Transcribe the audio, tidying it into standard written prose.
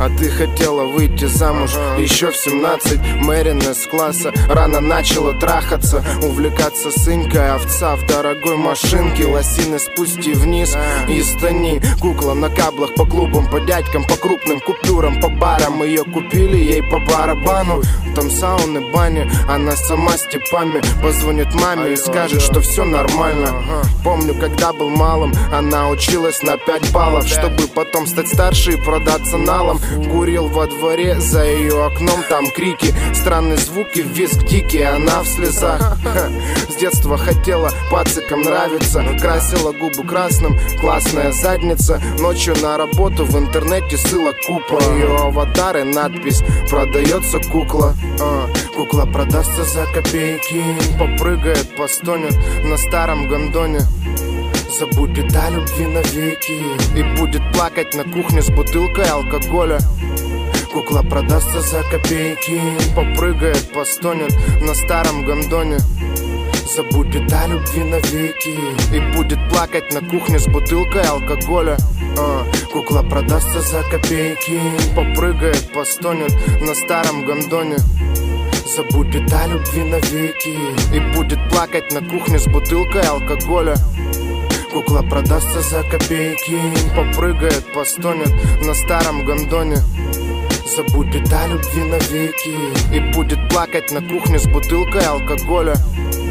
А ты хотела выйти замуж еще в 17. Мэрин из класса рано начала трахаться, увлекаться сынькой, овца в дорогой машинке. Лосины спусти вниз и стани. Кукла на каблах по клубам, по дядькам, по крупным купюрам, по барам. Ее купили, ей по барабану. Там сауны, бани, она сама с типами. Позвонит маме и скажет, что все нормально. Помню, когда был малым, она училась на 5 баллов, чтобы потом стать старше и продаться налом. Курил во дворе, за ее окном там крики, странные звуки, визг дикий, она в слезах. С детства хотела пацикам нравиться, красила губы красным, классная задница. Ночью на работу в интернете ссылок купа. Ее аватар и надпись «Продается кукла». Кукла продастся за копейки. Попрыгает, постонет на старом гондоне. Забудет о любви навеки и будет плакать на кухне с бутылкой алкоголя. Кукла продастся за копейки. Попрыгает, постонет на старом гондоне. Забудет о любви навеки и будет плакать на кухне с бутылкой алкоголя. Кукла продастся за копейки. Попрыгает, постонет на старом гондоне. Забудет о любви навеки и будет плакать на кухне с бутылкой алкоголя. Кукла продастся за копейки. Попрыгает, постонет на старом гондоне. Забудет о любви навеки и будет плакать на кухне с бутылкой алкоголя.